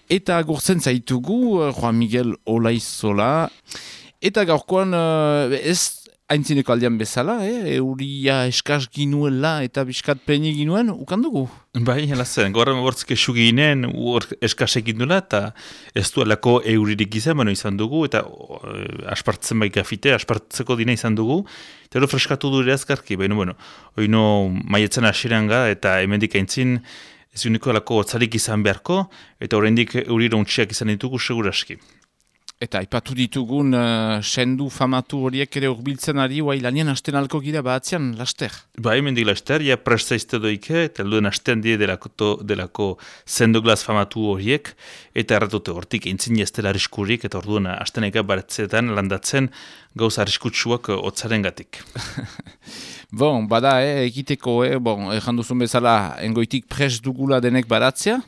Eta agurtzen zaitugu, Juan Miguel Olaizola. Eta gaurkoan ez haintzineko aldean bezala, euria eskaz ginuela eta biskat peini ginuen, ukandugu? Bai, hela zen, gorra bortzke suginen eskaz egin duela, eta ez duelako euririk izan izan dugu, eta aspartzen bai gafite, aspartzeko dina izan dugu, eta hori freskatu du ere azkarki, baina, oino maietzen asiran ga, eta hemendik aintzin, ez uniko alako otzarik izan beharko, eta oraindik eurira untxiak izan ditugu seguraski. Eta aipatu ditugun sendu famatu horiek ere urbiltzen ari, guai lanien hasten alko gira batzean, laster? Ba, hemendik laster, ja prestaizte doike, eta helduen hasten die delako sendu glaz famatu horiek, eta erratote hortik entzin jaztela arriskurik, eta orduan hasten eka baratzeetan landatzen gauz arriskutsuak otzaren gatik. Bon, bada, egiteko, erran duzun bezala, engoitik prest dugula denek baratzea?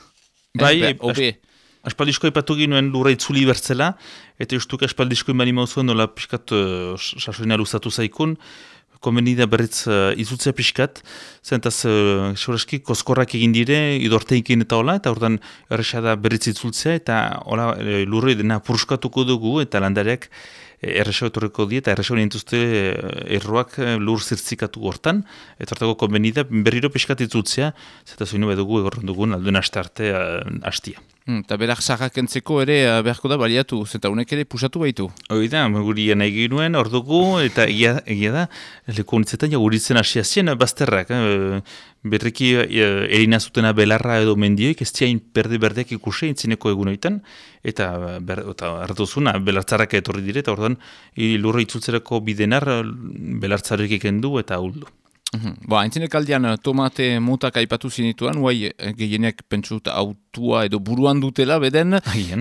Bai, obe. Aspaldisko ipatu ginuen lurra itzuli bertzela, eta justuk aspaldisko imani mauzuen nola piskat sasoina luzatu zaikun, konbenida berriz izutzea piskat, zentaz seuraski koskorrak egin dire, idorteikin eta hola, eta ordan errexada berriz itzultzea, eta hola lurroi dena purskatuko dugu, eta landareak errexo etorriko die, eta errexo nintuzte erroak lur zirtzikatu hortan, eta hortako konbenida berriro piskat itzultzea, zeta zoinu bedugu egorren dugun alduen aste arte hastia. Eta berak sarrak entzeko ere beharko da baliatu, zeta unek ere pusatu baitu. Hoi da, guri nahi ginuen, hor dugu, eta egia da, leko honitzetan guritzen hasia zien bazterrak. Berriki erina zutena belarra edo mendioik, ez ziain berde-berdeak ikusi intzineko egunoitan, eta hartuzuna, belartzarrak etorri dire, eta orduan lurra itzultzerako bidenar belartzarek ikendu eta huldu. Haintzinek aldean tomate motak aipatu zinituan, guai gehienek pentsut autua edo buruan dutela, beden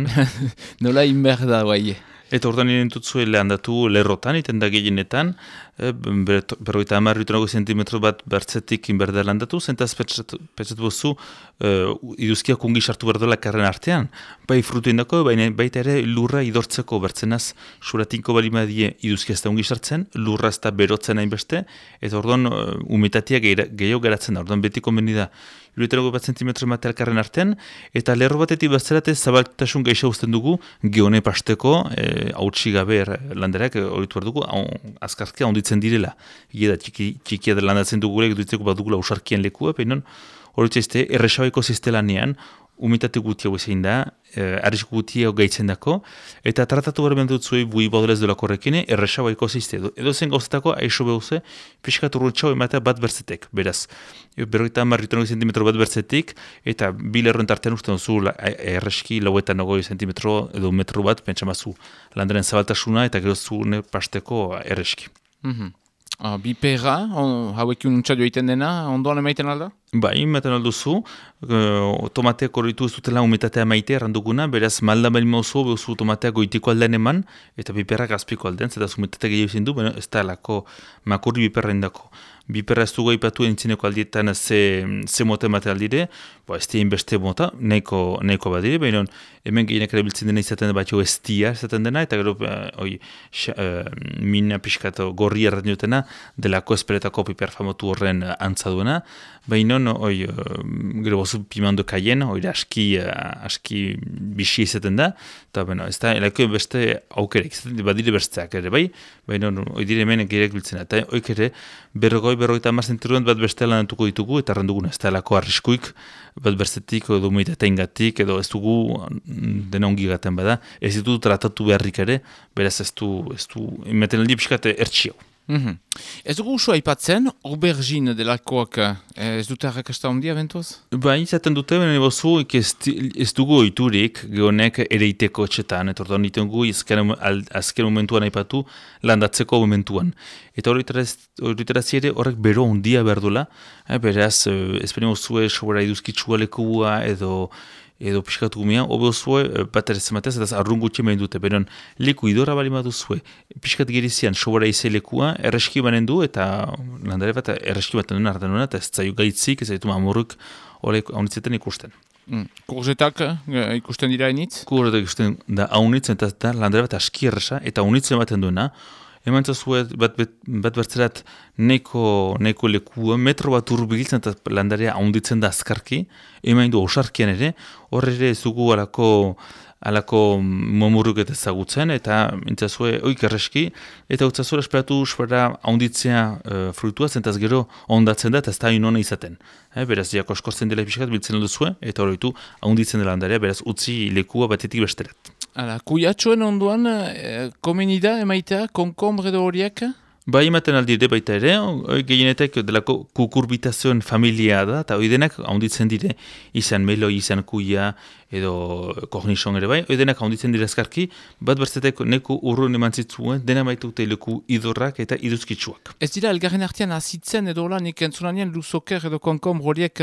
nola inber da, guai. Eta orduan irentutzue lehandatu lerrotan, iten da gehienetan, berroita 10 zentimetro bat bertzetik inberda landatu, zentaz petxat bozu iduzkiak ungi sartu berdola karren artean. Bai frutu indako, baita ere lurra idortzeko bertzenaz suratinko balima die iduzkia ez da ungi sartzen, lurra ez da berotzen hainbeste, eta orduan umetatia gehiago geratzen da, orduan beti konbeni da. 1,5 zentimetro ematea elkarren artean, eta lerro batetik bazterate zabaltasun geisha uzten dugu, geone pasteko, hautsi gabe landerak horitu behar dugu, azkarkia onditzen direla. Ega da, txikia da landatzen dugulek, duitzeko bat dugula usarkien lekua, peinon, horitu ezte, erresabaiko ziztelanean, umitate gutia guzein da, arrisku gutia gaitzen dako, eta tratatu behar behar zuei bui baudolez delako horrekine, erresabaiko zizte. Edo zen gauzetako, aixo behuze, pixkat urrutxau ematea bat bertzetek, beraz. Berroita 10 zentimetro bat bertzetik, eta bilerroen tartean uste duzu erreski lauetan 20 zentimetro edo metro bat, pentsamazu landaren zabaltasuna, eta gero zune pasteko erreski. Biperra, hauekin untsa joiten dena, ondoan emaiten alda? Bai, ematen alduzu, tomateak horretu ez dutela umetatea maite erranduguna, beraz malda bali mauzu, behuzu tomateak goitiko aldean eman, eta biperrak azpiko aldean, zeta umetatea gehiago izin du, ez da lako makurri biperra indako. Biperra ez dugu aipatu entzineko aldietan ze mota emate aldire, ez dien beste mota, nahiko badire, baina hemen gehienak erabiltzen dena izaten batxo estia izaten dena, eta gero mina pixkat gorri errandutena delako esperetako piper famotu horren antzaduena, baina gero bozu pimando kaien, aski bixi izaten da, eta ez da, elako beste aukerek, badire besteak ere, baina dire hemen gehienak biltzen, eta oik ere, berroita 10 zentimetro bat beste lanatuko ditugu, eta erranduguna ez da elako arriskuik, bat berzetik edo humitatein gatik, edo ez dugu dena ongi gaten bada, ez ditu tratatu beharrik ere, beraz ez du imeten aldi pixkate ertxiau. Ez dugu usu aipatzen, aubergine delakoak ez dute arrakasta ondia, bentoz? Ba, izaten dute, benen bozu, ez dugu oiturik, gehonek ereiteko etxetan, eta orduan iten gu, azken momentuan aipatu, landatzeko momentuan. Eta horretarazi ere horrek bero ondia behar dula, beraz, ezbene bozue, sobera iduzkitsua lekua, edo pixkatu gumia, obe zue, bat ere zematez, eta arrun gutxe main dute, beron leku idora bali madu zue, pixkat gerizian, sobera izai lekua, erreski banen du, eta landare bat erreski baten duen ardenuna, eta ez zaio gaitzik, ez zaitu mamurruk, haunitzetan ikusten. Kurzetak ikusten dira hainitz? Kurzetak ikusten da haunitzen, eta landare bat aski erresa, eta haunitzen baten duena, eman zazue bat bertzerat neko lekua, metro bat urbiltzen eta landarea haunditzen da azkarki, eman du osarkian ere, hor ere ez dugu alako momurruk eta ezagutzen, eta mintzazue oik erreski, eta utzazue esperatu haunditzea fruitua, zentaz gero ondatzen da, eta ez da inona izaten. Beraz, diako eskortzen dela pixkat biltzen duzue, eta horretu haunditzen dela landarea, beraz utzi lekua batetik besterat. Hala, kuiatxoen onduan, komeni da emaitea, konkombre edo horiek? Bai, ematen aldire baita ere, gehienetek delako kukurbitazioen familia da, eta oidenak haunditzen dire, izan melo, izan kuia, edo kornixon ere bai, oidenak haunditzen dire azkarki, bat bertzetek neku urrun eman zitzuen, dena baitute leku idorrak eta iduzkitsuak. Ez dira, elgarren artean azitzen edo hola, nik entzunanean luzoker edo konkombre horiek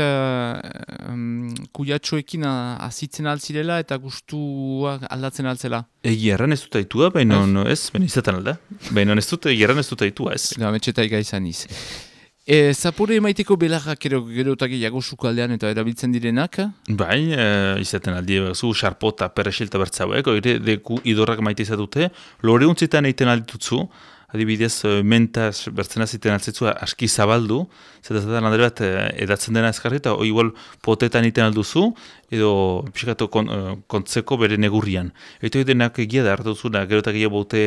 kuiatxoekin azitzen altzirela eta gustua aldatzen altzela. Egiarran ez dut aitua, baina ez, baina izaten alda. Baina egiarran ez dut aitua ez. Da, metxeta izan iz. Zapore emaiteko belarrak gerotak jago sukaldean eta erabiltzen direnak? Bai, izaten aldi, zu xarpota perresilta bertzauek, oire deku idorrak maite izatute, lore untzitan eiten alditutzu, adibidez, mentaz bertzena ziten altzetzu aski zabaldu, zeta landare bat edatzen dena ezkarri, eta igual potetan iten alduzu, edo pixkatu kontzeko bere negurrian. Eta denak egia da, hartuzuna, gerotak egia bote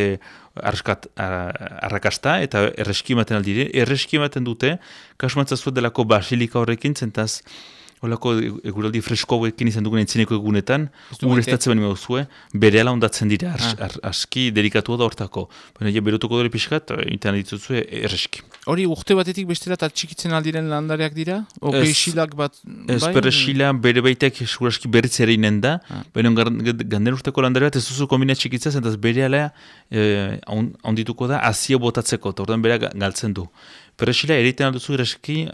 arrakasta, eta erreski ematen aldire. Erreski ematen dute, kasumatzazue delako basilika horrekin, zentaz, holako eguraldi freskoekin izan dugun entzineko egunetan, ureztatzen bani mauzue, bere ala ondatzen dira, aski delikatu da hortako. Baina berotuko dure pixkat, intan dituzue erreski. Hori urte batetik bestera txikitzen aldiren landareak dira? Peresilak bat? Ez, peresila bere baitek seguraski berriz ere inen da, baina ganden urteko landare bat ez duzu kombina txikitzea, zentaz bere ala ondituko da azia botatzeko, eta ordan bere galtzen du. Peresila eriten alduzu erreski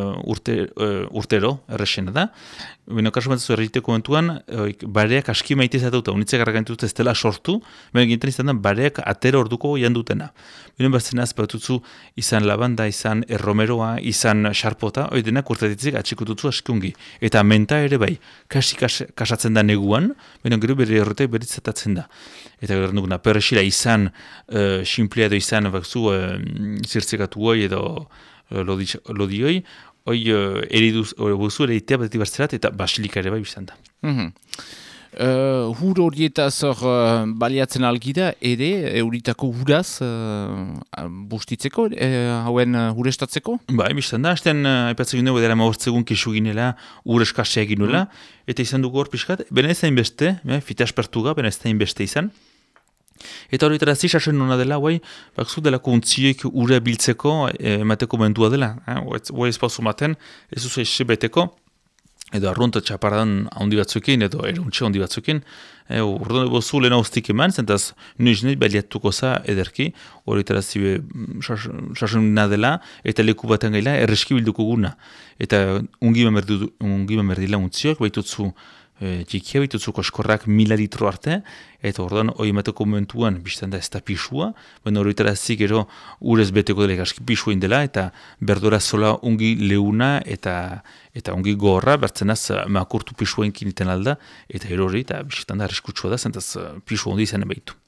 urtero, erresena da. Beno, kasu bat erriteko momentuan, bareak aski maite izatuta, unitzek garragantut ez dela sortu, baina ginten izan da, bareak atero orduko jandutena. Beno, batzen azpatutzu izan labanda, izan erromeroa, izan xarpota, hori denak urtatitzik atxikututzu askungi. Eta menta ere bai, kasatzen da neguan, beno, gero bere errotek beritzatatzen da. Eta gero duguna, peresila izan simplea edo izan bakzu zirtzekatu hoi edo lodioi, hoi eriduz, buzu ere itea batetik bertzerat, eta basilika ere bai biztan da. Hur horietaz baliatzen algira ere, euritako huraz bustitzeko, hauen hurestatzeko? Bai, biztan da, hasten aipatzen ginen, edera maurtzegun kisu ginela, ur eskasea ginela, eta izan dugu hor pixkat, bena ez da inbeste, fita aspertuga, bena ez da inbeste izan. Eta horretara zisasen nona dela, bakzu delako untzioik ura biltzeko emateko mentua dela. Guai ez pauzu maten, ez duzu esi beteko, edo arrunt txapardan handi batzuekin, edo eruntxe handi batzuekin. Urdone bozu lehena ustik eman, zentaz nuiz baliatuko za ederki, horretara zibe sasen dela, eta leku baten gaila erreski bilduko guna. Eta ungi bamerdila untzioik, baitutzu txikia bitutzu koskorrak 1000 litro arte, eta ordan hori emateko momentuan biztan da ez da pisua, baina horretara gero urez beteko dela aski pisua indela, eta berdora zola ungi leuna eta ungi gorra, bertzenaz makurtu pisua inkiniten alda, eta erori, eta biztan da arriskutsua da, zentaz pisua ondi izan ebaitu.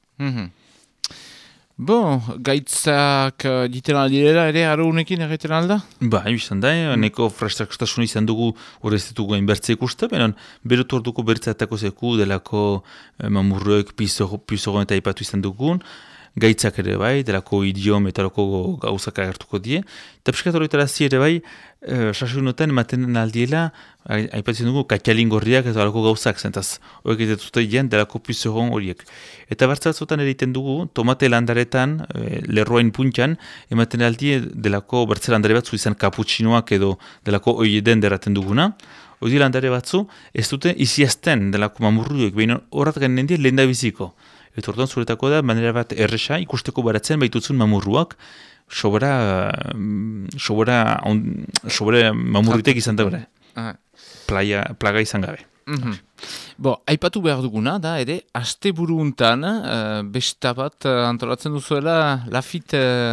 Bon, gaitzak diten aldirela ere arounekin egiten alda? Ba, biztan da, neko frastrakstasun izan dugu horrezitugu inbertze ikuste, baina berotu orduko bertzatako zeku delako mamurroek pizogon eta ipatu izan dugun, gaitzak ere bai, delako idiom eta loko gauzak agertuko die. Eta piskat horretara ere bai, sasunotan ematen aldiela, aipatzen dugu katialingorriak eta loko gauzak, zentaz horiek ezetute dian delako pizogon horiek. Eta bertzatzotan eriten dugu, tomate landaretan, lerroain puntian, ematen aldie delako bertze landare batzu izan kaputxinoak edo delako oieden deraten duguna. Hori landare batzu, ez dute iziazten delako mamurruek, behin horrat gainen die lehen da biziko. Eta orduan zuretako da, manera bat erresa, ikusteko baratzen baitutzun mamurruak, sobera mamurritek izan da bera. Plaga izan gabe. Aipatu behar duguna, da, ere, aste buru untan, besta bat antolatzen duzuela Lafit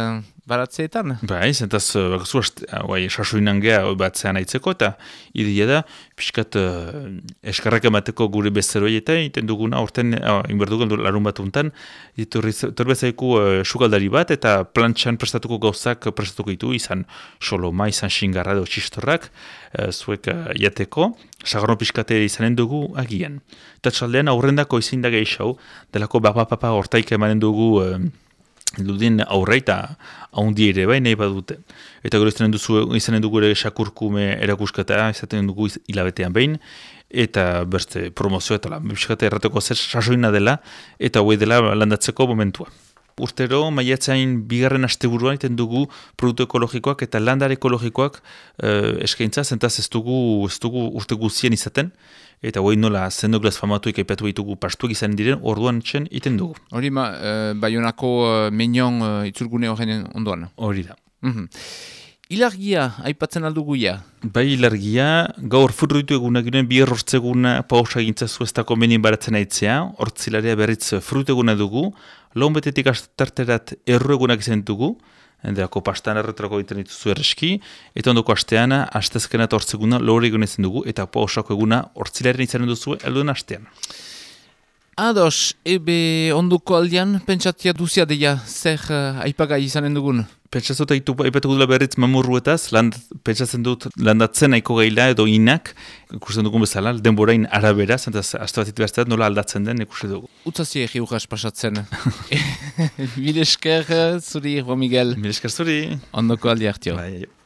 baratzeetan? Bai, zentaz, bakazu, sasoinan geha batzean aitzeko, eta idea da, pixkat eskarrak emateko gure bezeroi, eta iten duguna, orten, inberdugun larun bat untan, torbezaiku sukaldari bat, eta plantxan prestatuko gauzak prestatuko ditu, izan soloma, izan xingarra edo txistorrak, zuek jateko, sagarno pixkate izanen dugu agian. Eta txaldean aurrendako izin da gehiago, delako bapa hortaik emanen dugu Ludin aurreita haundi ere bai nahi badute. Eta gero izanen dugu ere sakurkume erakuskata, izaten dugu hilabetean behin, eta beste promozioa eta biskate errateko zer sasoina dela, eta hoi dela landatzeko momentua. Urtero, maiatzain bigarren asteburuan iten dugu produktu ekologikoak eta landar ekologikoak eskaintza, zentaz ez dugu urte guzien izaten, eta hoi nola zendoglaz famatuik aipatu ditugu pastuak izan diren, orduan txen iten dugu. Hori Baionako Meñon itzulgune horren ondoan? Hori da. Ilargia, aipatzen aldugu ja? Bai, ilargia, gaur fruitu egunak ginen, bi errortzeguna pausa gintzazu ez dako menien baratzen aitzea, hortzilaria berriz fruitu eguna dugu, lau betetik astarterat erru egunak izan dugu, enderako pastan erretrako egiten dituzu erreski, eta ondoko astean, astezkena eta hortzeguna lore egun izan dugu, eta pausako eguna hortzilaren izan duzu elduen astean. Ados, ebe ondoko aldean, pentsatia duzia deia, zer aipagai izanen dugun? Pentsatzen dut aipatuko dula berriz mamurruetaz, pentsatzen dut landatzen nahiko gaila edo inak, ikusten dugun bezala, denborain arabera, zentaz, aste bat behar nola aldatzen den ikusten dugu. Utzazi egi urras pasatzen. Mil esker zuri, Juan Miguel. Mil esker zuri. Ondoko aldi hartio. Bai.